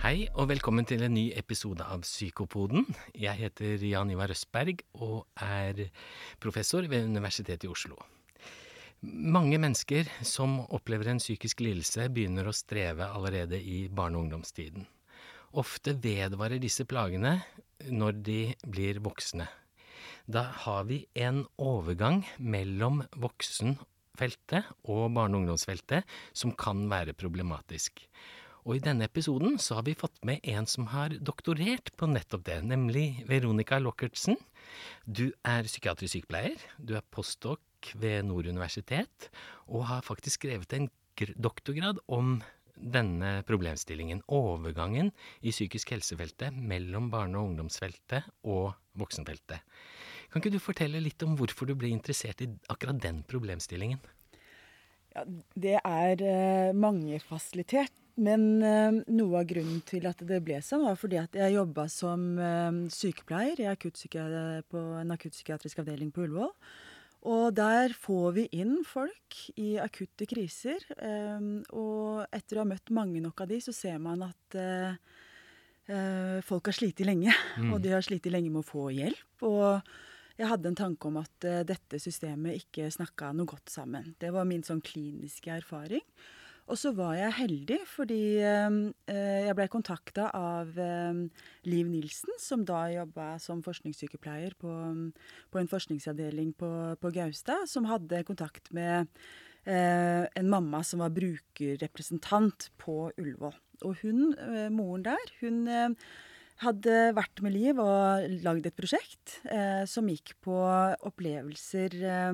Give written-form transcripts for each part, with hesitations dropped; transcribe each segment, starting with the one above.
Hei og velkommen til en ny episode av Psykopoden. Jeg heter Jan Ivar Østberg og er professor ved Universitetet i Oslo. Mange mennesker som opplever en psykisk lidelse begynner å streve allerede i barne- og ungdomstiden. Ofte vedvarer disse plagene når de blir voksne. Da har vi en overgang mellom voksenfeltet og barne- og ungdomsfeltet som kan være problematisk. Og i denne episoden så har vi fått med en som har doktorert på nettopp det, nemlig Veronica Lockertsen. Du er psykiatrisk sykepleier, du er postdoc ved Nord universitet, og har faktisk skrevet en doktorgrad om denne problemstillingen, overgangen i psykisk helsefeltet mellom barne- og ungdomsfeltet og voksenfeltet. Kan ikke du fortelle litt om hvorfor du ble interessert i akkurat den problemstillingen? Ja, det er mangefasilitert, men noe av grunnen til at det ble sånn var fordi at jeg jobbet som sykepleier på en akuttpsykiatrisk avdeling på Ullevål. Og der får vi inn folk i akutte kriser, og etter å ha møtt mange nok av de, så ser man at folk har slitt lenge, og de har slitt lenge med å få hjelp, og jeg hadde en tanke om at dette systemet ikke snakket noe godt sammen. Det var min sånn kliniske erfaring. Og så var jeg heldig, fordi jeg ble kontaktet av Liv Nilsen, som da jobbet som forskningssykepleier på en forskningsavdeling på Gaustad, som hadde kontakt med en mamma som var brukerrepresentant på Ullevål. Og moren der, hun hadde vært med Liv og lagd et prosjekt som gikk på opplevelser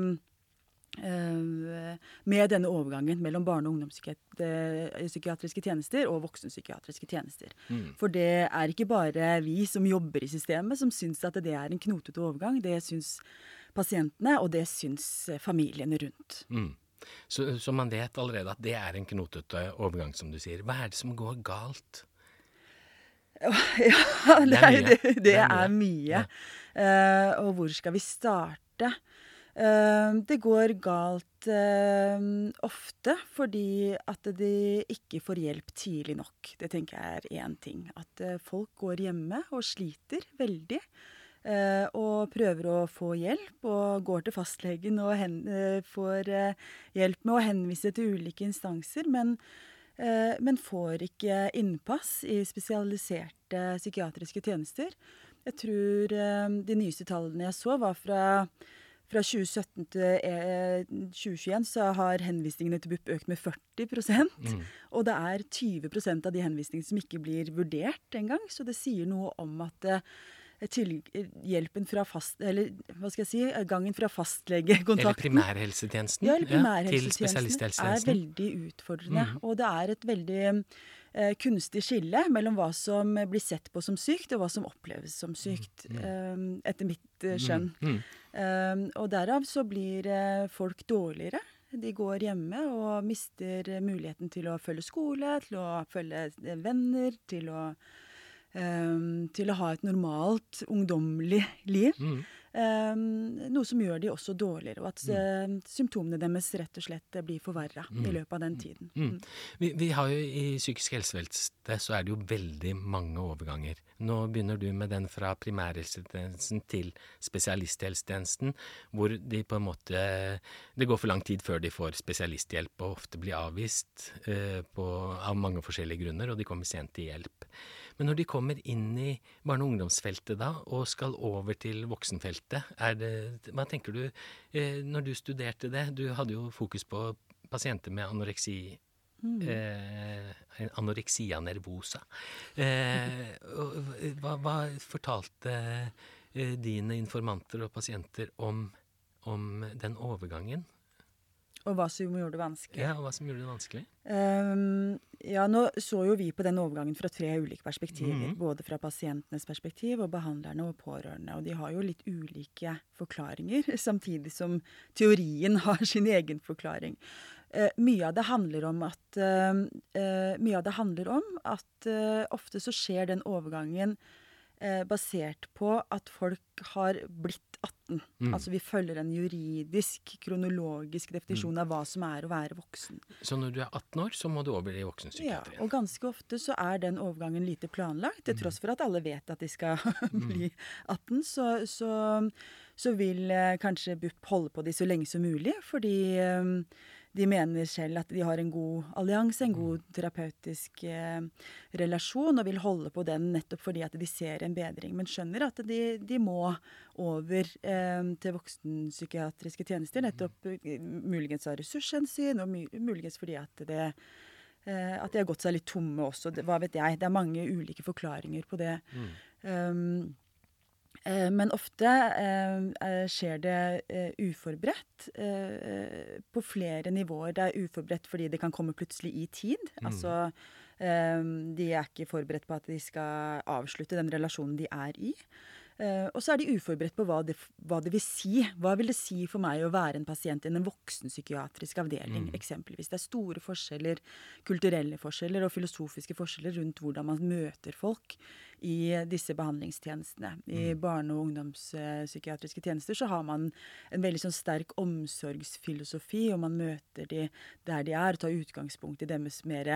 med denne overgangen mellom barne- og ungdomspsykiatriske tjenester og voksenpsykiatriske tjenester. For det er ikke bare vi som jobber i systemet som syns at det er en knotete overgang. Det syns pasientene, og det syns familiene rundt. Så man vet allerede at det er en knotete overgang, som du sier. Hva er det som går galt? Ja, det er mye. Og hvor skal vi starte? Det går galt ofte fordi at de ikke får hjelp tidlig nok. Det tenker jeg er en ting. At folk går hjemme og sliter veldig, og prøver å få hjelp, og går til fastlegen og får hjelp med å henvise til ulike instanser, men får ikke innpass i spesialiserte psykiatriske tjenester. Jeg tror de nyeste tallene jeg så var fra 2017 til 2021, så har henvisningene til BUP økt med 40%, og det er 20% av de henvisningene som ikke blir vurdert engang, så det sier noe om at hjelpen fra gangen fra fastlegekontakten eller primærhelsetjenesten, til spesialisthelsetjenesten er veldig utfordrende. Og det er et veldig kunstig skille mellom hva som blir sett på som sykt, og hva som oppleves som sykt, etter mitt skjønn. Og derav så blir folk dårligere. De går hjemme og mister muligheten til å følge skole, til å følge venner, til å ha et normalt, ungdomlig liv. Noe som gjør de også dårligere, og at symptomene deres rett og slett blir forverret i løpet av den tiden. Vi har jo i psykisk helsefeltet så er det jo veldig mange overganger. Nå begynner du med den fra primærhelsetjenesten til spesialisthelsetjenesten, hvor de på en måte, det går for lang tid før de får spesialisthjelp, og ofte blir avvist av mange forskjellige grunner, og de kommer sent til hjelp. Men når de kommer inn i barne- og ungdomsfeltet da, og skal over til voksenfeltet, hva tenker du når du studerte det? Du hadde jo fokus på pasienter med anoreksia nervosa. Hva fortalte dine informanter og pasienter om den overgangen? Og hva som gjorde det vanskelig. Ja, og hva som gjorde det vanskelig? Nå så jo vi på den overgangen fra 3 ulike perspektiver, både fra pasientenes perspektiv og behandlerne og pårørende, og de har jo litt ulike forklaringer, samtidig som teorien har sin egen forklaring. Mye av det handler om at ofte så skjer den overgangen basert på at folk har blitt 18. Altså vi følger en juridisk, kronologisk definisjon av hva som å være voksen. Så når du er 18 år, så må du over i voksenpsykiatrien? Ja, og ganske ofte så den overgangen lite planlagt. Til tross for at alle vet at de skal bli 18, så vil kanskje BUP holde på de så lenge som mulig, fordi de mener selv at de har en god allianse, en god terapeutisk relasjon, og vil holde på den nettopp fordi at de ser en bedring, men skjønner at de må over til voksenpsykiatriske tjenester, nettopp muligens av ressurshensyn, og muligens fordi at de har gått seg litt tomme også. Hva vet jeg? Det mange ulike forklaringer på det. Men ofte skjer det uforberedt på flere nivåer. Det uforberedt fordi det kan komme plutselig i tid. Altså, de ikke forberedt på at de skal avslutte den relasjonen de i. Og så de uforberedt på hva det vil si. Hva vil det si for meg å være en pasient i en voksenpsykiatrisk avdeling, eksempelvis? Det store forskjeller, kulturelle forskjeller og filosofiske forskjeller rundt hvordan man møter folk i disse behandlingstjenestene. I barne- og ungdomspsykiatriske tjenester så har man en veldig sånn sterk omsorgsfilosofi, og man møter de der de tar utgangspunkt i deres mer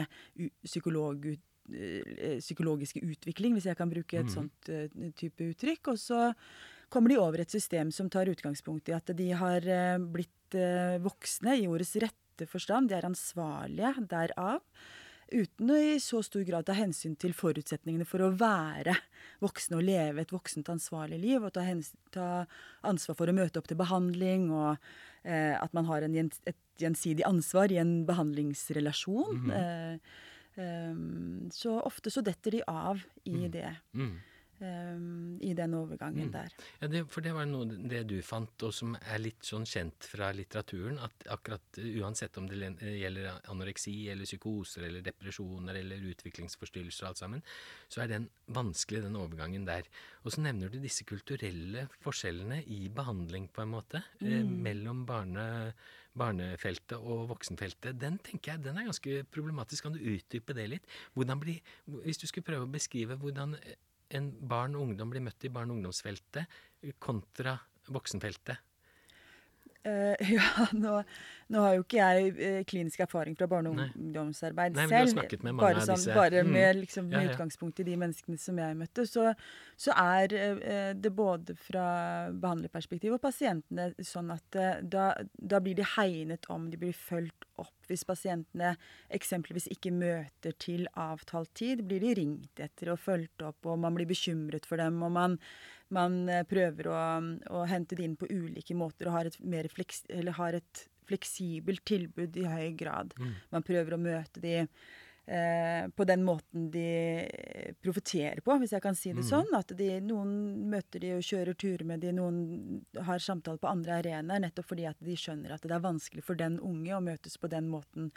psykologiske utvikling, hvis jeg kan bruke et sånt type uttrykk. Og så kommer de over et system som tar utgangspunkt i at de har blitt voksne i ordets rette forstand. De ansvarlige derav, uten å i så stor grad ta hensyn til forutsetningene for å være voksne og leve et voksent ansvarlig liv, og ta ansvar for å møte opp til behandling, og at man har et gjensidig ansvar i en behandlingsrelasjon. Så ofte så detter de av i det, i den overgangen der. Ja, for det var noe det du fant, og som litt sånn kjent fra litteraturen, at akkurat uansett om det gjelder anoreksi, eller psykoser, eller depresjoner, eller utviklingsforstyrrelser og alt sammen, så den vanskelig, den overgangen der. Og så nevner du disse kulturelle forskjellene i behandling på en måte, mellom barnefeltet og voksenfeltet. Den tenker jeg, den ganske problematisk. Kan du utdype det litt? Hvis du skulle prøve å beskrive hvordan en barn og ungdom blir møtt i barne- og ungdomsfeltet kontra voksenfeltet? Ja, nå har jo ikke jeg klinisk erfaring fra barne- og ungdomsarbeid selv. Nei, men du har snakket med mange av disse. Bare med utgangspunkt i de menneskene som jeg møtte, så det både fra behandlerperspektiv og pasientene sånn at da blir de hegnet om, de blir fulgt opp. Hvis pasientene eksempelvis ikke møter til avtalt tid, blir de ringt etter og fulgt opp, og man blir bekymret for dem, og man prøver å hente det inn på ulike måter og har et fleksibelt tilbud i høy grad. Man prøver å møte de på den måten de profiterer på, hvis jeg kan si det sånn, at noen møter de og kjører turer med de, noen har samtaler på andre arenaer, nettopp fordi at de skjønner at det vanskelig for den unge å møtes på den måten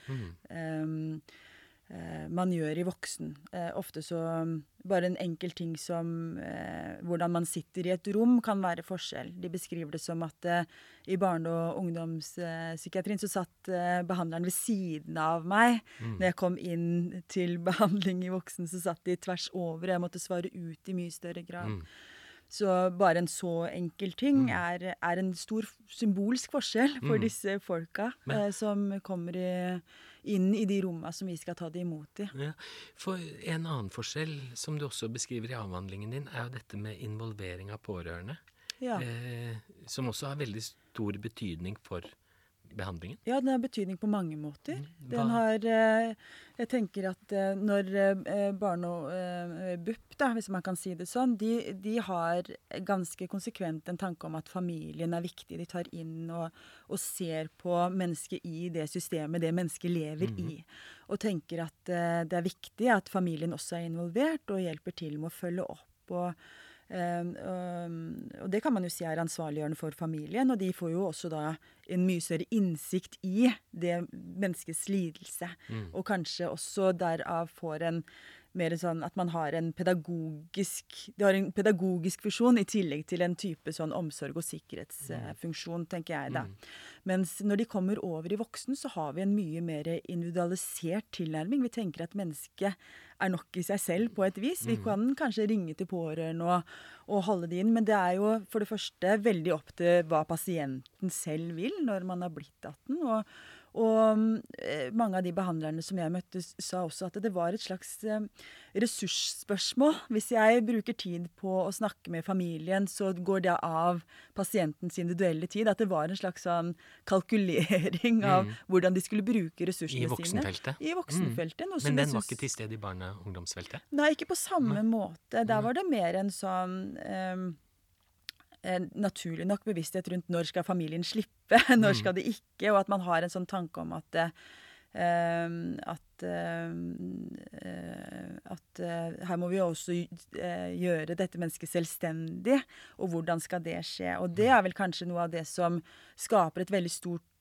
man gjør i voksen. Ofte så bare en enkel ting som hvordan man sitter i et rom kan være forskjell. De beskriver det som at i barne- og ungdomspsykiatrien så satt behandleren ved siden av meg. Når jeg kom inn til behandling i voksen, så satt de tvers over. Jeg måtte svare ut i mye større grad. Så bare en så enkel ting en stor symbolsk forskjell for disse folka som kommer inn i de rommene som vi skal ta det imot i. Ja, for en annen forskjell som du også beskriver i avhandlingen din, jo dette med involvering av pårørende, som også har veldig stor betydning for behandlingen. Ja, den har betydning på mange måter. Den har, jeg tenker at når barn og BUP, hvis man kan si det sånn, de har ganske konsekvent en tanke om at familien viktig. De tar inn og ser på mennesket i det systemet det mennesket lever i. Og tenker at det viktig at familien også involvert og hjelper til med å følge opp og det kan man jo si ansvarliggjørende for familien, og de får jo også da en mye større innsikt i det menneskets lidelse, og kanskje også derav får en mer sånn at man har en pedagogisk funksjon i tillegg til en type sånn omsorg- og sikkerhetsfunksjon, tenker jeg da. Mens når de kommer over i voksen, så har vi en mye mer individualisert tilnærming. Vi tenker at mennesket er nok i seg selv på et vis. Vi kan kanskje ringe til pårørende og holde det inn, men det er jo for det første veldig opp til hva pasienten selv vil når man har blitt 18, og mange av de behandlerne som jeg møtte sa også at det var et slags ressursspørsmål. Hvis jeg bruker tid på å snakke med familien, så går det av pasientens individuelle tid. At det var en slags sånn kalkulering av hvordan de skulle bruke ressursene sine. I voksenfeltet? I voksenfeltet. Men den var ikke til stede i barne- og ungdomsfeltet? Nei, ikke på samme måte. Der var det mer en sånn naturlig nok bevissthet rundt når skal familien slippe, når skal det ikke, og at man har en sånn tanke om at her må vi også gjøre dette mennesket selvstendig, og hvordan skal det skje? Og det er vel kanskje noe av det som skaper et veldig stort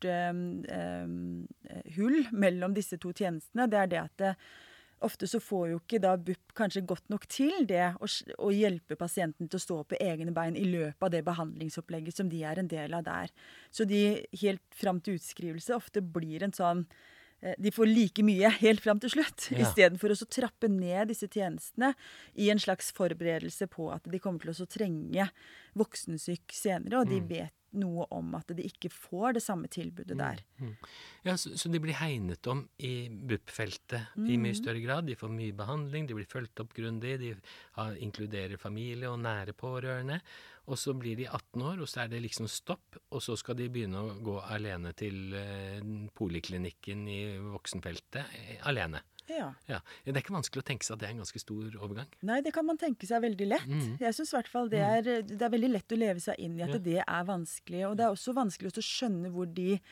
hull mellom disse to tjenestene. Det er det at ofte så får jo ikke da BUP kanskje godt nok til det å hjelpe pasienten til å stå på egne bein i løpet av det behandlingsopplegget som de er en del av der. Så de helt fram til utskrivelse ofte blir en sånn de får like mye helt fram til slutt, i stedet for å trappe ned disse tjenestene i en slags forberedelse på at de kommer til å trenge voksensyk senere, og de vet noe om at de ikke får det samme tilbudet der. Ja, så de blir hegnet om i BUP-feltet i mye større grad. De får mye behandling, de blir fulgt opp grundig, de inkluderer familie og nære pårørende. Og så blir de 18 år, og så er det liksom stopp, og så skal de begynne å gå alene til poliklinikken i voksenfeltet, alene. Ja. Det er ikke vanskelig å tenke seg at det er en ganske stor overgang. Nei, det kan man tenke seg veldig lett. Jeg synes i hvert fall det er veldig lett å leve seg inn i at det er vanskelig, og det er også vanskelig å skjønne hvor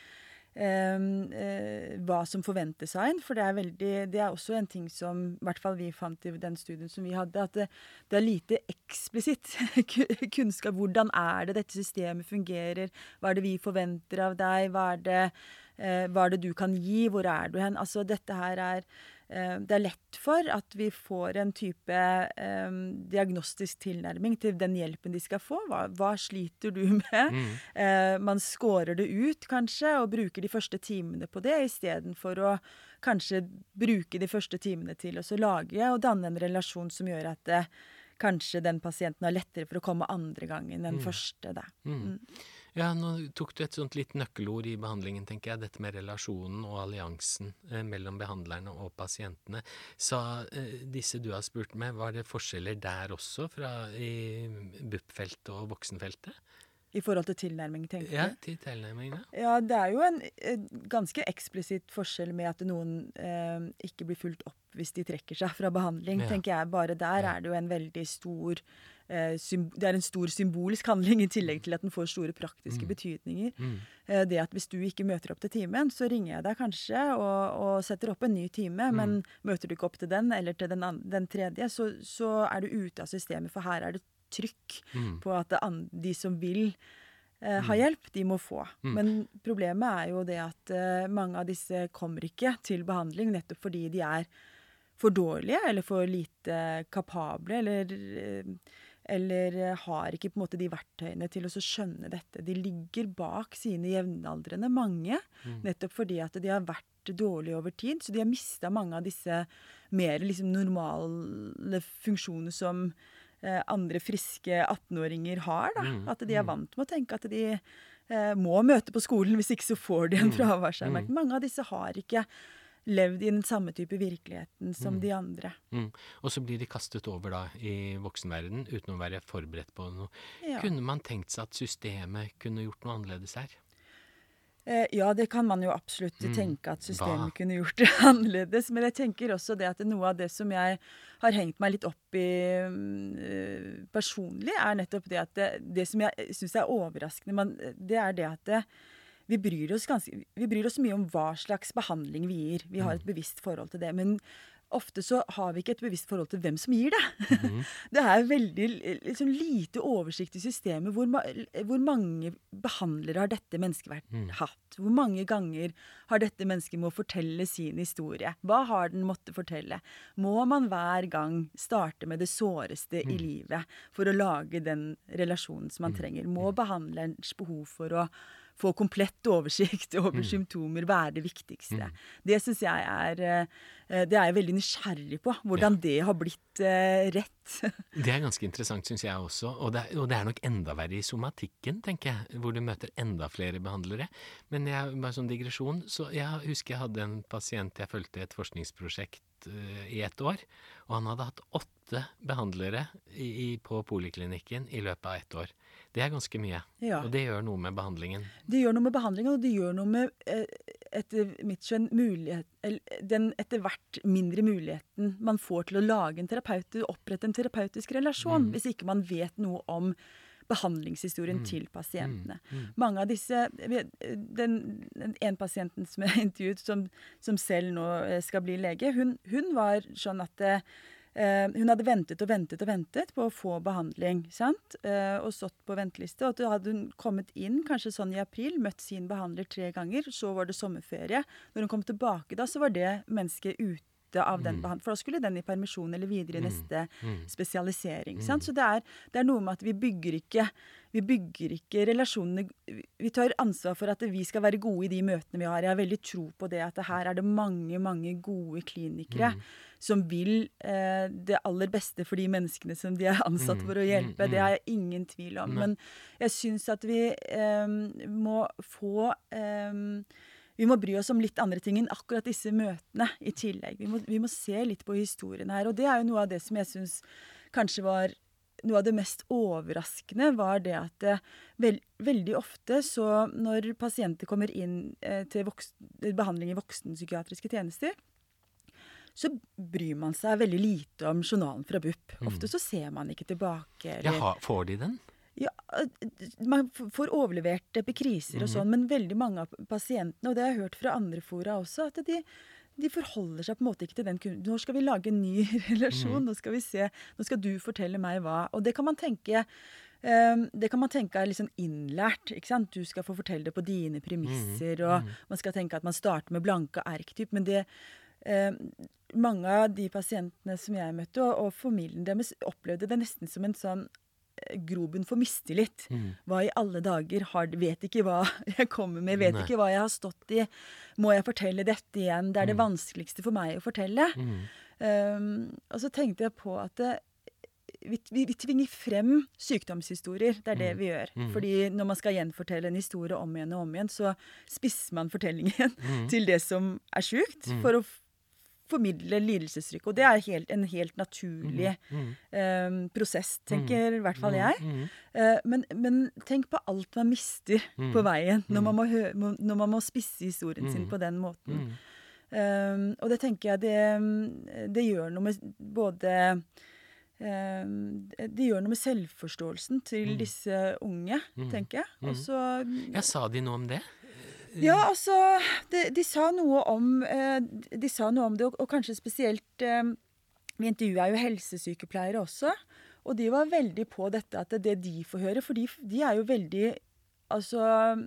hva som forventes av en, for det er også en ting som i hvert fall vi fant i den studien som vi hadde, at det er lite eksplisitt kunnskap. Hvordan er det dette systemet fungerer? Hva er det vi forventer av deg? Hva er det du kan gi? Hvor er du hen? Altså dette her det er lett for at vi får en type diagnostisk tilnærming til den hjelpen de skal få. Hva sliter du med? Man skårer det ut, kanskje, og bruker de første timene på det, i stedet for å kanskje bruke de første timene til å lage og danne en relasjon som gjør at kanskje den pasienten har lettere for å komme andre gangen enn første. Ja, nå tok du et sånt litt nøkkelord i behandlingen, tenker jeg, dette med relasjonen og alliansen mellom behandlerne og pasientene. Sa disse du har spurt med, var det forskjeller der også i BUP-feltet og voksenfeltet? I forhold til tilnærming, tenker du? Ja, til tilnærmingene. Ja, det er jo en ganske eksplisitt forskjell med at noen ikke blir fulgt opp hvis de trekker seg fra behandling, tenker jeg. Bare der er det jo en veldig stor det er en stor symbolsk handling i tillegg til at den får store praktiske betydninger. Det at hvis du ikke møter opp til timen, så ringer jeg deg kanskje og setter opp en ny time, men møter du ikke opp til den eller til den tredje, så er du ute av systemet, for her er det trykk på at de som vil ha hjelp, de må få. Men problemet er jo det at mange av disse kommer ikke til behandling nettopp fordi de er for dårlige eller for lite kapable eller har ikke på en måte de verktøyene til å skjønne dette. De ligger bak sine jevnaldrende, mange, nettopp fordi at de har vært dårlige over tid, så de har mistet mange av disse mer liksom normale funksjoner som andre friske 18-åringer har, da. At de er vant med å tenke at de må møte på skolen, hvis ikke så får de en fraværsanmerkning. Mange av disse har ikke levd i den samme type virkeligheten som de andre. Og så blir de kastet over da i voksenverden uten å være forberedt på noe. Ja. Kunne man tenkt seg at systemet kunne gjort noe annerledes her? Ja, det kan man jo absolutt tenke at systemet kunne gjort det annerledes, men jeg tenker også det at noe av det som jeg har hengt meg litt opp i personlig, er nettopp det at det som jeg synes er overraskende, det er det at vi bryr oss mye om hva slags behandling vi gir. Vi har et bevisst forhold til det, men ofte så har vi ikke et bevisst forhold til hvem som gir det. Mhm. Det veldig liksom, lite oversikt i systemet hvor mange behandlere har dette mennesket hatt. Hvor mange ganger har dette mennesket må fortelle sin historie? Hva har den måttet fortelle? Må man hver gang starte med det såreste i livet for å lage den relasjonen som man trenger? Må behandlerens behov for å få komplett oversikt over symptomer være det viktigste? Det synes jeg det jeg veldig nysgjerrig på, hvordan det har blitt rett. Det ganske interessant, synes jeg også, og det nok enda verre i somatikken, tenker jeg, hvor du møter enda flere behandlere. Men bare sånn digresjon, så jeg husker jeg hadde en pasient jeg fulgte et forskningsprosjekt i et år, og han hadde hatt 8 behandlere på poliklinikken i løpet av et år. Det ganske mye, og det gjør noe med behandlingen. Det gjør noe med behandlingen, og det gjør noe med, etter mitt skjønn, den etter hvert mindre muligheten man får til å lage opprette en terapeutisk relasjon, hvis ikke man vet noe om behandlingshistorien til pasientene. Mange av disse, en pasienten som jeg intervjuet, som selv nå skal bli lege, hun var sånn at hun hadde ventet på å få behandling, sant? Og stått på venteliste, og da hadde hun kommet inn, kanskje sånn i april, møtt sin behandler 3 ganger, så var det sommerferie. Når hun kom tilbake da, så var det mennesket ute av den behandlingen, for da skulle den i permisjon eller videre i neste spesialisering, sant? Så det noe med at vi bygger ikke relasjonene, vi tar ansvar for at vi skal være gode i de møtene vi har. Jeg har veldig tro på det, at her det mange gode klinikere som vil det aller beste for de menneskene som de ansatt for å hjelpe. Det har jeg ingen tvil om. Men jeg synes at vi må vi må bry oss om litt andre ting enn akkurat disse møtene i tillegg. Vi må se litt på historien her, og det jo noe av det som jeg synes kanskje var noe av det mest overraskende, var det at veldig ofte så når pasienter kommer inn til behandling i voksenpsykiatriske tjenester, så bryr man seg veldig lite om journalen fra BUP. Ofte så ser man ikke tilbake. Får de den? Ja, man får overlevert epikriser og sånn, men veldig mange av pasientene, og det har jeg hørt fra andre fora også, at de forholder seg på en måte ikke til den kunden. Nå skal vi lage en ny relasjon, nå skal vi se, nå skal du fortelle meg hva. Og det kan man tenke litt sånn innlært, ikke sant? Du skal få fortelle det på dine premisser, og man skal tenke at man starter med blanke arketyp, men mange av de pasientene som jeg møtte, og familien deres, opplevde det nesten som en sånn grobunn for mistillit. Hva i alle dager vet ikke hva jeg kommer med, vet ikke hva jeg har stått i. Må jeg fortelle dette igjen? Det det vanskeligste for meg å fortelle. Og så tenkte jeg på at vi tvinger frem sykdomshistorier. Det det vi gjør. Fordi når man skal gjenfortelle en historie om igjen, så spisser man fortellingen til det som sykt, for å formidle lidelsesrykk, og det en helt naturlig prosess, tenker i hvert fall jeg. Men tenk på alt man mister på veien, når man må spisse historien sin på den måten. Og det tenker jeg, det gjør noe med både det gjør noe med selvforståelsen til disse unge, tenker jeg. Og så, sa de noe om det? Ja, altså, de sa noe om det, og kanskje spesielt, vi intervjuet jo helsesykepleiere også, og de var veldig på dette, at det de får høre, for de jo veldig, altså,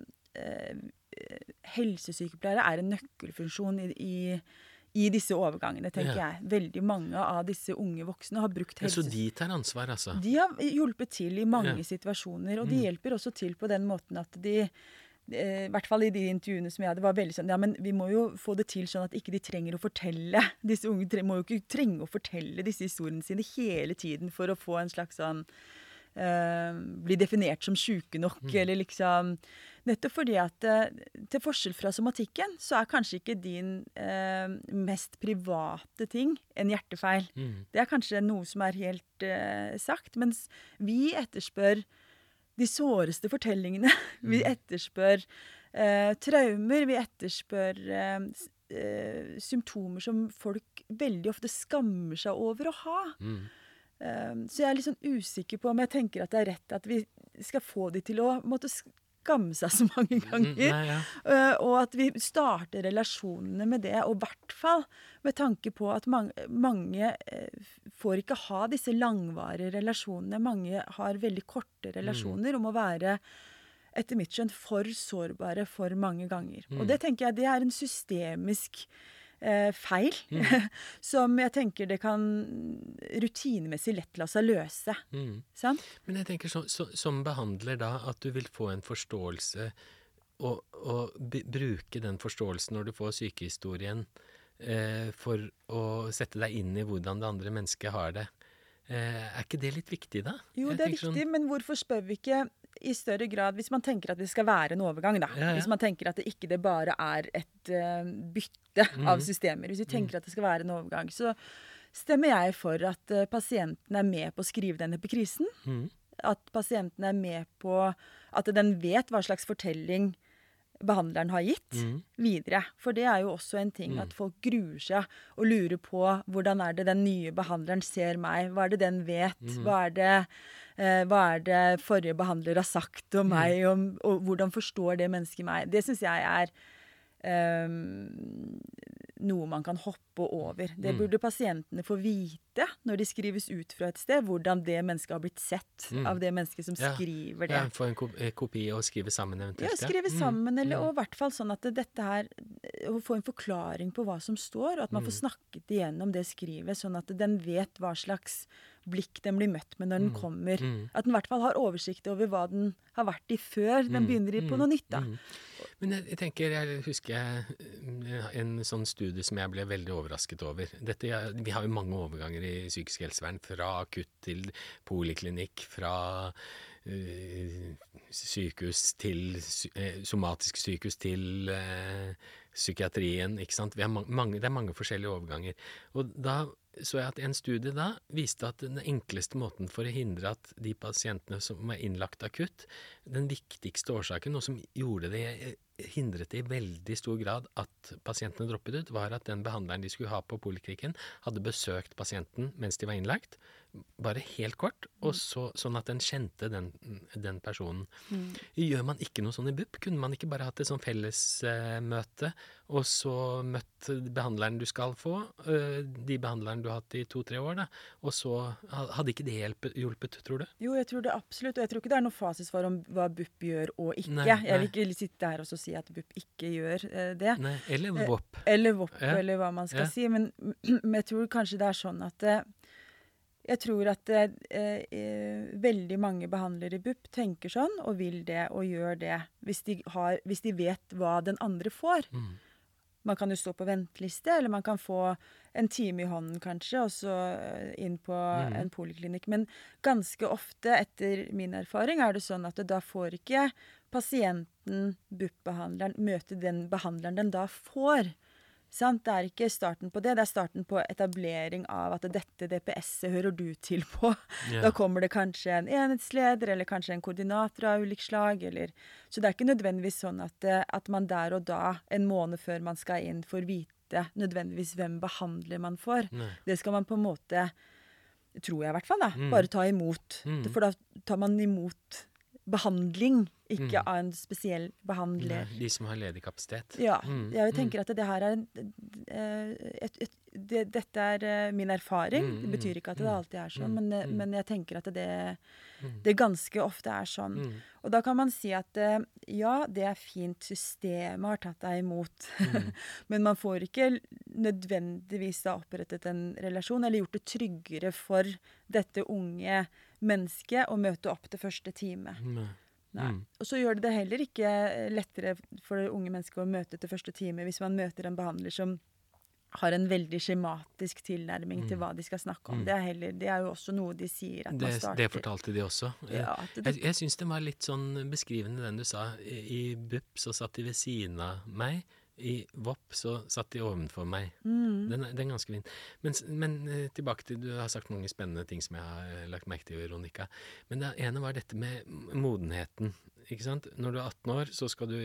helsesykepleiere en nøkkelfunksjon i disse overgangene, tenker jeg. Veldig mange av disse unge voksne har brukt Så de tar ansvar, altså? De har hjulpet til i mange situasjoner, og de hjelper også til på den måten at i hvert fall i de intervjuene som jeg hadde, var veldig sånn, ja, men vi må jo få det til sånn at ikke de trenger å fortelle, disse unge må jo ikke trenge å fortelle disse historiene sine hele tiden for å få en slags sånn, bli definert som syke nok, eller liksom, nettopp fordi at til forskjell fra somatikken, så kanskje ikke din mest private ting en hjertefeil. Det kanskje noe som helt sagt, mens vi etterspør de såreste fortellingene. Vi etterspør traumer, vi etterspør symptomer som folk veldig ofte skammer seg over å ha. Så jeg litt sånn usikker på om jeg tenker at det rett at vi skal få de til å måtte skamme seg så mange ganger. Nei, ja. Og at vi starter relasjonene med det, og i hvert fall med tanke på at mange får ikke ha disse langvarige relasjonene. Mange har veldig korte relasjoner og må være, etter mitt skjønn, for sårbare for mange ganger. Og det tenker jeg, det er en systemisk feil, som jeg tenker det kan rutinemessig lett la seg løse. Sant? Men jeg tenker som behandler da, at du vil få en forståelse og bruke den forståelsen når du får sykehistorien for å sette deg inn i hvordan det andre mennesket har det. Er ikke det litt viktig da? Jo, det er viktig, men hvorfor spør vi ikke i større grad, hvis man tenker at det skal være en overgang da, hvis man tenker at det ikke bare er et bytte av systemer, hvis vi tenker at det skal være en overgang, så stemmer jeg for at pasienten er med på å skrive denne epikrisen, at pasienten er med på at den vet hva slags fortelling behandleren har gitt videre. For det er jo også en ting at folk gruer seg og lurer på hvordan er det den nye behandleren ser meg, hva er det den vet, hva er det forrige behandler har sagt om meg, og hvordan forstår det mennesket meg. Det synes jeg er noe man kan hoppe over. Det burde pasientene få vite når de skrives ut fra et sted, hvordan det mennesket har blitt sett av det mennesket som skriver det. Ja, få en kopi og skrive sammen eventuelt. Ja, skrive sammen, og i hvert fall sånn at dette her, å få en forklaring på hva som står, og at man får snakket igjennom det skrivet, sånn at den vet hva slags blikk den blir møtt med når den kommer. At den i hvert fall har oversikt over hva den har vært i før den begynner på noe nytt da. Men jeg tenker, jeg husker en sånn studie som jeg ble veldig overrasket over. Vi har jo mange overganger i psykisk helsevern, fra akutt til poliklinikk, fra sykehus til somatisk sykehus til psykiatrien, ikke sant? Det er mange forskjellige overganger. Og da så jeg at en studie da viste at den enkleste måten for å hindre at de pasientene som var innlagt akutt, den viktigste årsaken, og som hindret det i veldig stor grad at pasientene droppet ut, var at den behandleren de skulle ha på poliklinikken hadde besøkt pasienten mens de var innlagt, bare helt kort, og sånn at den kjente den personen. Gjør man ikke noe sånn i BUP? Kunne man ikke bare hatt et sånn fellesmøte, og så møtt behandleren du skal få, de behandleren du har hatt i 2-3 år, da, og så hadde ikke det hjulpet, tror du? Jo, jeg tror det absolutt, og jeg tror ikke det er noe fasis for om hva BUP gjør og ikke. Nei. Jeg vil ikke sitte her og si at BUP ikke gjør det. Nei, eller VOP. Eller VOP, eller hva man skal si, men jeg tror kanskje det er sånn at jeg tror at veldig mange behandlere i BUP tenker sånn, og vil det, og gjør det, hvis de vet hva den andre får. Man kan jo stå på venteliste, eller man kan få en time i hånden kanskje, og så inn på en poliklinikk. Men ganske ofte, etter min erfaring, er det sånn at da får ikke pasienten, BUP-behandleren, møte den behandleren den da får. Sant? Det er ikke starten på det er starten på etablering av at dette DPS-et hører du til på. Da kommer det kanskje en enhetsleder, eller kanskje en koordinator av ulik slag, så det er ikke nødvendigvis sånn at man der og da, en måned før man skal inn, får vite nødvendigvis hvem behandler man får. Det skal man på en måte, tror jeg i hvert fall da, bare ta imot. For da tar man imot behandling, ikke av en spesiell behandler. De som har ledig kapasitet. Ja, jeg tenker at det her dette er min erfaring. Det betyr ikke at det alltid er sånn, men jeg tenker at det ganske ofte er sånn. Og da kan man si at ja, det er fint, systemet har tatt deg imot, men man får ikke nødvendigvis da opprettet en relasjon, eller gjort det tryggere for dette unge mennesket å møte opp til første time. Nei. Og så gjør det heller ikke lettere for det unge mennesket å møte til første time hvis man møter en behandler som har en veldig skjematisk tilnærming til hva de skal snakke om. Det er jo også noe de sier at man starter. Det fortalte de også. Ja, jeg synes det var litt sånn beskrivende den du sa. I BUP så satt de ved siden av meg, i VOP så satt de ovenfor meg. Den er ganske fin. Men tilbake til, du har sagt mange spennende ting som jeg har lagt merke til, Veronica. Men det ene var dette med modenheten, ikke sant? Når du er 18 år, så skal du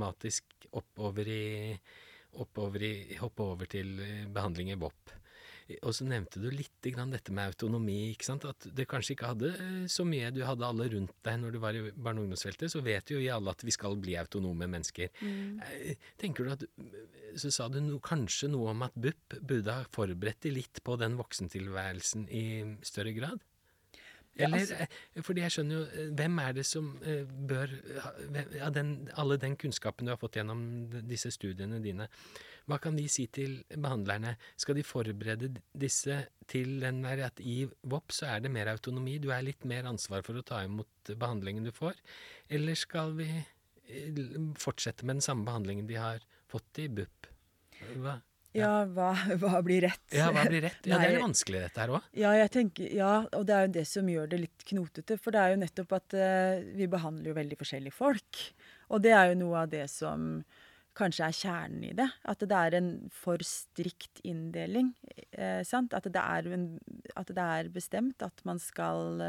automatisk hoppe over til behandling i VOP. Og så nevnte du litt grann dette med autonomi, ikke sant? At det kanskje ikke hadde så mye, du hadde alle rundt deg når du var i barne- og ungdomsfeltet, så vet jo vi alle at vi skal bli autonome mennesker. Tenker du at, så sa du kanskje noe om at BUP burde ha forberedt de litt på den voksentilværelsen i større grad? Eller, fordi jeg skjønner jo, hvem det som bør, alle den kunnskapen du har fått gjennom disse studiene dine, hva kan de si til behandlerne? Skal de forberede disse til den der at i VOP så det mer autonomi, du litt mer ansvar for å ta imot behandlingen du får, eller skal vi fortsette med den samme behandlingen de har fått i BUP? Hva? Ja, hva blir rett? Ja, hva blir rett? Ja, det litt vanskelig dette her også. Ja, jeg tenker, og det jo det som gjør det litt knotete, for det jo nettopp at vi behandler jo veldig forskjellige folk. Og det jo noe av det som kanskje kjernen i det. At det en for strikt inndeling, sant? At det bestemt at man skal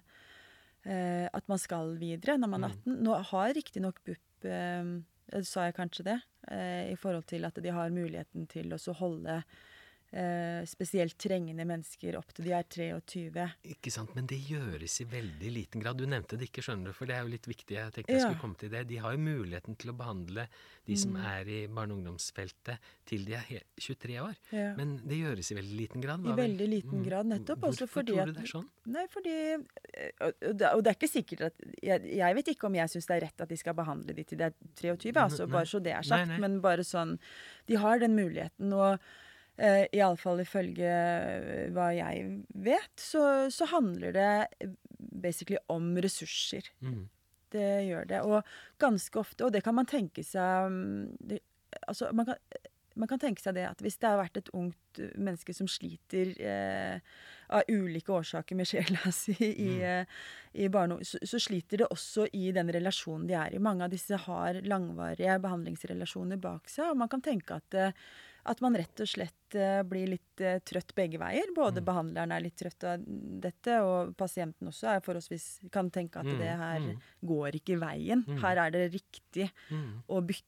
videre når man 18. Nå har riktig nok BUP sa jeg kanskje det, i forhold til at de har muligheten til å så holde spesielt trengende mennesker opp til de 23. Ikke sant, men det gjøres i veldig liten grad. Du nevnte det ikke, skjønner du, for det jo litt viktig. Jeg tenkte jeg skulle komme til det. De har jo muligheten til å behandle de som i barne- og ungdomsfeltet til de 23 år. Ja. Men det gjøres i veldig liten grad. I veldig liten grad, nettopp. Hvorfor tror du det sånn? Nei, fordi, og det ikke sikkert at, jeg vet ikke om jeg synes det rett at de skal behandle de til de 23, altså bare så det sagt, men bare sånn, de har den muligheten, og i alle fall ifølge hva jeg vet, så handler det basically om ressurser. Det gjør det, og ganske ofte, og det kan man tenke seg, altså man kan tenke seg det at hvis det har vært et ungt menneske som sliter av ulike årsaker med sjela si i barne- så sliter det også i den relasjonen de i. Mange av disse har langvarige behandlingsrelasjoner bak seg, og man kan tenke at man rett og slett blir litt trøtt begge veier. Både behandleren litt trøtt av dette, og pasienten også forholdsvis kan tenke at det her går ikke veien. Her det riktig å bytte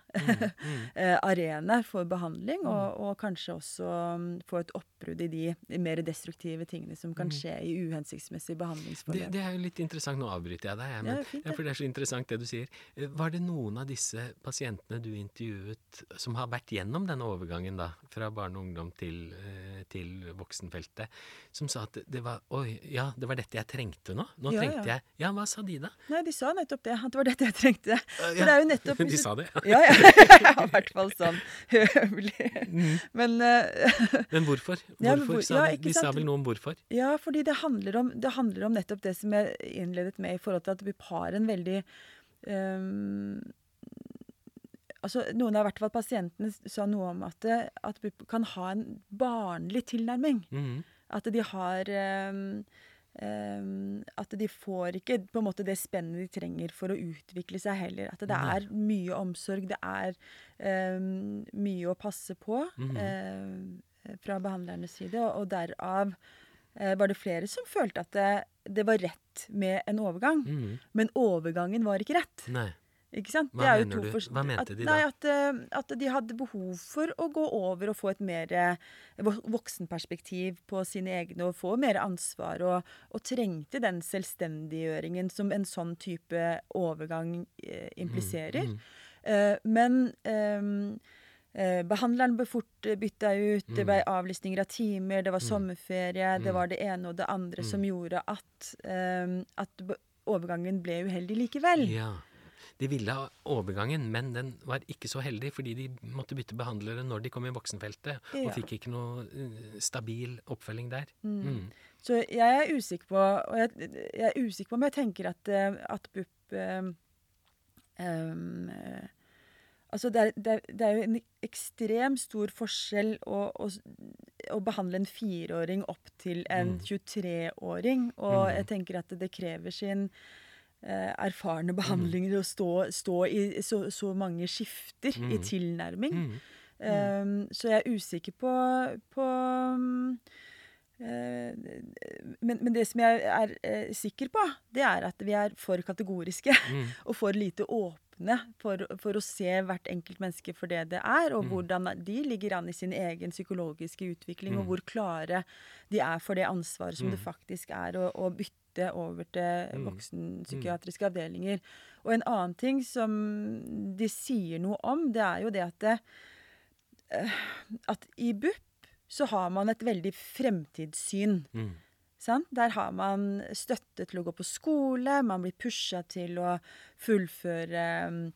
arena for behandling, og kanskje også få et oppbrudd i de mer destruktive tingene som kan skje i uhensiktsmessig behandlingsforløp. Det jo litt interessant, nå avbryter jeg deg, men, for det så interessant det du sier. Var det noen av disse pasientene du intervjuet som har vært gjennom denne overgangen da, fra barn og ungdom til voksenfeltet, som sa at det var dette jeg trengte nå? Nå trengte jeg, hva sa de da? Nei, de sa nettopp det, at det var dette jeg trengte. For det jo nettopp... De sa det, ja. I hvert fall sånn høvelig. Men hvorfor? De sa vel noe om hvorfor? Ja, fordi det handler om nettopp det som jeg innledet med i forhold til at vi har en veldig altså noen av hvert fall pasientene sa noe om at vi kan ha en barnlig tilnærming. At de har at de får ikke på en måte det spennet de trenger for å utvikle seg heller. At det mye omsorg, det mye å passe på fra behandlernes side, og derav var det flere som følte at det var rett med en overgang, men overgangen var ikke rett. Nei. Ikke sant? Hva mener du? Hva mente de da? At de hadde behov for å gå over og få et mer voksenperspektiv på sine egne, og få mer ansvar, og trengte den selvstendiggjøringen som en sånn type overgang impliserer. Men behandleren ble fort byttet ut, det ble avlysninger av timer, det var sommerferie, det var det ene og det andre som gjorde at overgangen ble uheldig likevel. Ja. De ville ha overgangen, men den var ikke så heldig, fordi de måtte bytte behandlere når de kom i voksenfeltet, og fikk ikke noe stabil oppfølging der. Så jeg usikker på, og jeg usikker på om jeg tenker at BUP altså det jo en ekstrem stor forskjell å behandle en 4-åring opp til en 23-åring, og jeg tenker at det krever sin erfarne behandlinger å stå i så mange skifter i tilnærming. Så jeg usikker på Men det som jeg er sikker på, det er at vi er for kategoriske og for lite åpne for å se hvert enkelt menneske for det det er, og hvordan de ligger an i sin egen psykologiske utvikling, og hvor klare de er for det ansvaret som det faktisk er å bytte over til voksenpsykiatriske avdelinger. Og en annen ting som de sier noe om, det er jo det at i BUP så har man et veldig fremtidssyn. Sant? Der har man støtte til å gå på skole, man blir pushet til å fullføre,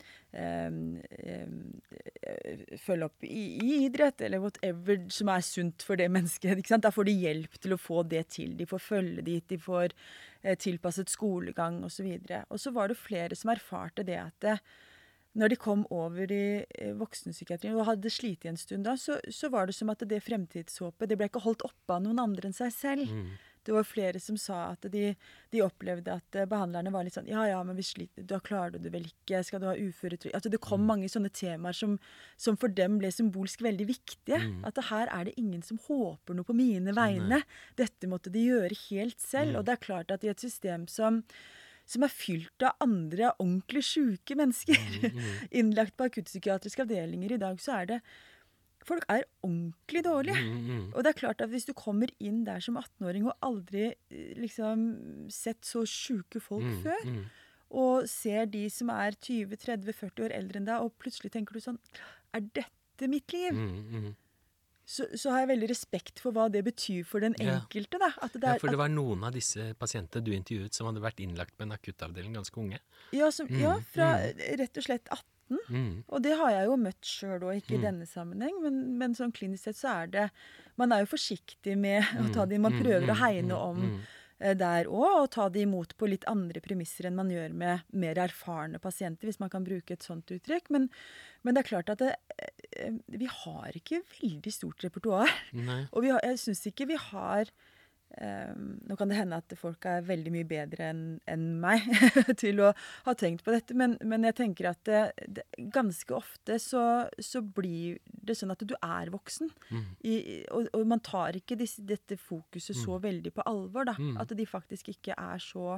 følge opp i idrett, eller whatever som er sunt for det mennesket. Ikke sant? Da får de hjelp til å få det til. De får følge dit, de får tilpasset skolegang og så videre. Og så var det flere som erfarte det at når de kom over i voksenpsykiatrien og hadde slitt i en stund da, så var det som at det fremtidshåpet, det ble ikke holdt oppe av noen andre enn seg selv. Det var flere som sa at de opplevde at behandlerne var litt sånn, ja, men vi sliter, da klarer du det vel ikke, skal du ha uføretrygd? Altså det kom mange sånne temaer som for dem ble symbolsk veldig viktige. At her er det ingen som håper noe på mine vegne. Dette måtte de gjøre helt selv, og det er klart at i et system som er fylt av andre ordentlig syke mennesker, innlagt på akuttpsykiatriske avdelinger i dag, så er det folk er ordentlig dårlige. Og det er klart at hvis du kommer inn der som 18-åring og aldri liksom sett så syke folk før, og ser de som er 20, 30, 40 år eldre enn deg, og plutselig tenker du sånn, er dette mitt liv? Så har jeg veldig respekt for hva det betyr for den enkelte. Da. At det er, for det var noen av disse pasientene du intervjuet som hadde vært innlagt på en akuttavdeling ganske unge. Ja, fra rett og slett 18. Og det har jeg jo møtt selv også, ikke i denne sammenheng, men sånn klinisk sett så er det, man er jo forsiktig med å ta det, man prøver å hegne om der også, og ta det imot på litt andre premisser enn man gjør med mer erfarne pasienter, hvis man kan bruke et sånt uttrykk. Men det er klart at vi har ikke veldig stort repertoar. Og jeg synes ikke vi har nå kan det hende at folk er veldig mye bedre enn meg til å ha tenkt på dette, men jeg tenker at ganske ofte så blir det sånn at du er voksen, og man tar ikke dette fokuset så veldig på alvor, da, at de faktisk ikke er så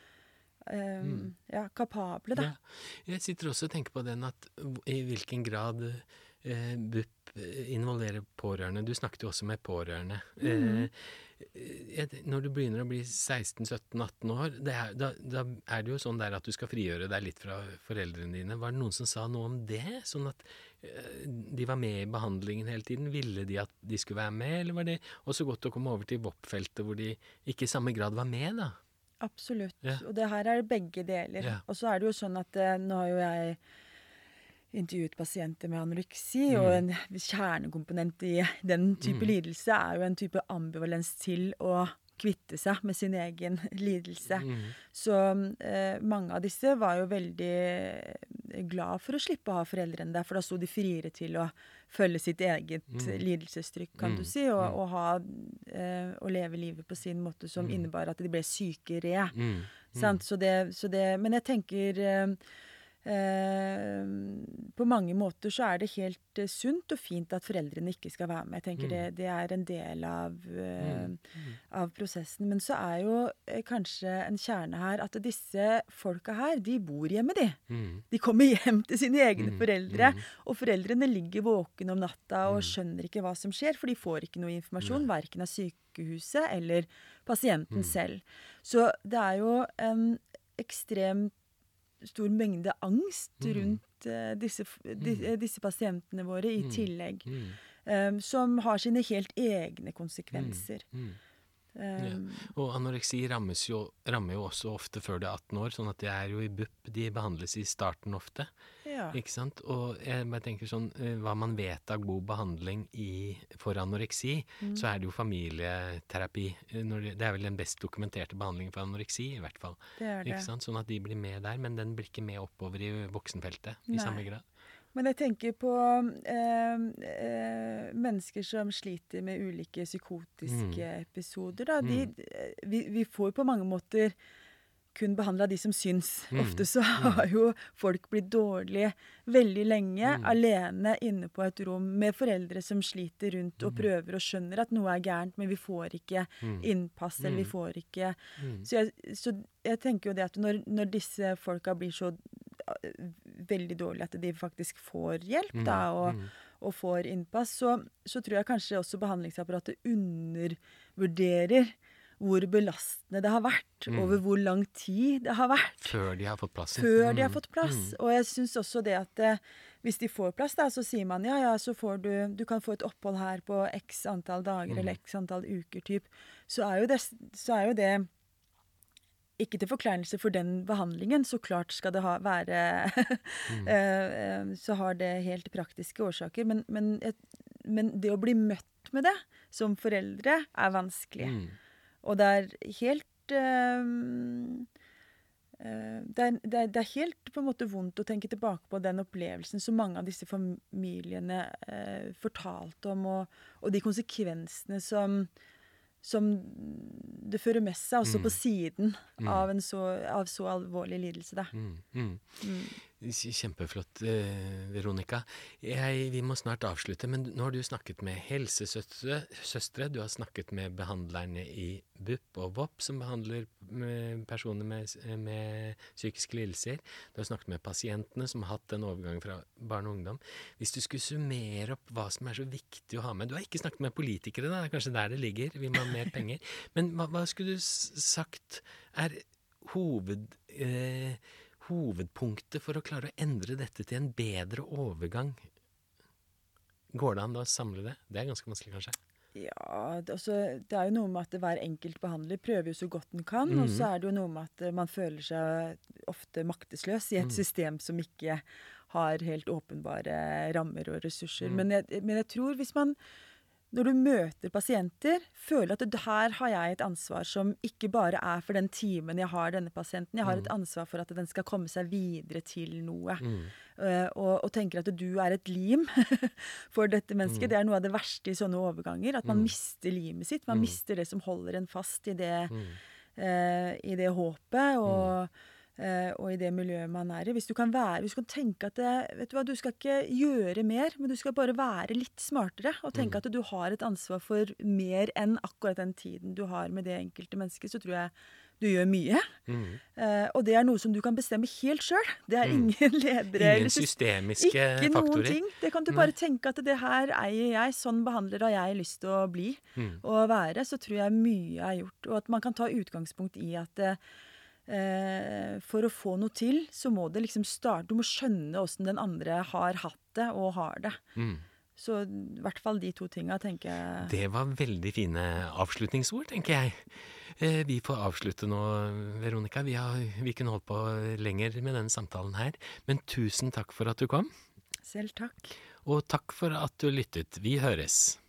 kapable, da. Ja. Jeg sitter også og tenker på den at i hvilken grad BUP involverer pårørende. Du snakket jo også med pårørende. Når du begynner å bli 16, 17, 18 år, da er det jo sånn der at du skal frigjøre deg litt fra foreldrene dine. Var det noen som sa noe om det? Sånn at de var med i behandlingen hele tiden? Ville de at de skulle være med, eller var det også godt å komme over til VOP-feltet hvor de ikke i samme grad var med, da? Absolutt. Og det her er begge deler. Og så er det jo sånn at nå har jo jeg intervjuet pasienter med anoreksi, og en kjernekomponent i den type lidelse er jo en type ambivalens til å kvitte seg med sin egen lidelse. Så mange av disse var jo veldig glad for å slippe å ha foreldrene der, for da stod de friere til å følge sitt eget lidelsestrykk, kan du si, og leve livet på sin måte som innebar at de ble sykere. Men jeg tenker på mange måter så er det helt sunt og fint at foreldrene ikke skal være med. Jeg tenker det er en del av prosessen. Men så er jo kanskje en kjerne her at disse folka her, de bor hjemme, de. De kommer hjem til sine egne foreldre, og foreldrene ligger våken om natta og skjønner ikke hva som skjer, for de får ikke noe informasjon, hverken av sykehuset eller pasienten selv. Så det er jo en ekstremt stor mengde angst rundt disse pasientene våre i tillegg, som har sine helt egne konsekvenser. Og anoreksi rammer jo også ofte før det er 18 år, sånn at det er jo i BUP, de behandles i starten ofte, ikke sant? Og jeg bare tenker sånn, hva man vet av god behandling for anoreksi, så er det jo familieterapi. Det er vel den best dokumenterte behandlingen for anoreksi, i hvert fall. Det er det. Ikke sant? Sånn at de blir med der, men den blir ikke med oppover i voksenfeltet i samme grad. Men jeg tenker på mennesker som sliter med ulike psykotiske episoder. Da. Vi får på mange måter kun behandla de som syns. Ofte så har jo folk blitt dårlige veldig lenge, alene inne på et rom med foreldre som sliter rundt og prøver og skjønner at noe er gærent, men vi får ikke innpass, eller vi får ikke Så jeg tenker jo det at når disse folka blir så veldig dårlige at de faktisk får hjelp da, og får innpass, så tror jeg kanskje også behandlingsapparatet undervurderer hvor belastende det har vært, over hvor lang tid det har vært. Før de har fått plass. Og jeg synes også det at hvis de får plass, da, så sier man ja, så får du kan få et opphold her på x antall dager eller x antall uker, typ. Så er jo det ikke til forkleinelse for den behandlingen, så klart skal det være så har det helt praktiske årsaker, men det å bli møtt med det som foreldre er vanskelig. Og det er helt det er helt på en måte vondt å tenke tilbake på den opplevelsen som mange av disse familiene fortalte om, og de konsekvensene som det fører med seg også på siden av så alvorlig lidelse da. Kjempeflott, Veronica. Vi må snart avslutte, men nå har du snakket med helsesøstre, du har snakket med behandlerne i BUP og VOP, som behandler personer med psykiske lidelser. Du har snakket med pasientene som har hatt en overgang fra barn og ungdom. Hvis du skulle summere opp hva som er så viktig å ha med, du har ikke snakket med politikere da, det er kanskje der det ligger, vi må ha mer penger, men hva skulle du sagt er hovedpunktet for å klare å endre dette til en bedre overgang? Går det an å samle det? Det er ganske vanskelig, kanskje. Ja, det er jo noe med at hver enkelt behandler prøver jo så godt den kan, og så er det jo noe med at man føler seg ofte maktesløs i et system som ikke har helt åpenbare rammer og ressurser. Men jeg tror hvis man når du møter pasienter, føler at her har jeg et ansvar som ikke bare er for den timen jeg har denne pasienten. Jeg har et ansvar for at den skal komme seg videre til noe. Og tenker at du er et lim for dette mennesket. Det er noe av det verste i sånne overganger, at man mister limet sitt. Man mister det som holder en fast i det håpet og i det miljøet man er i. Hvis du kan tenke at vet du hva, du skal ikke gjøre mer, men du skal bare være litt smartere, og tenke at du har et ansvar for mer enn akkurat den tiden du har med det enkelte mennesket, så tror jeg du gjør mye. Og det er noe som du kan bestemme helt selv. Det er ingen ledere. Ingen systemiske faktorer. Ikke noen ting. Det kan du bare tenke at det her eier jeg, sånn behandler har jeg lyst til å bli og være, så tror jeg mye er gjort. Og at man kan ta utgangspunkt i at for å få noe til, så må det liksom starte. Du må skjønne hvordan den andre har hatt det og har det. Så i hvert fall de 2 tingene, tenker jeg. Det var veldig fine avslutningsord, tenker jeg. Vi får avslutte nå, Veronica. Vi kunne holdt på lenger med denne samtalen her. Men tusen takk for at du kom. Selv takk. Og takk for at du lyttet. Vi høres.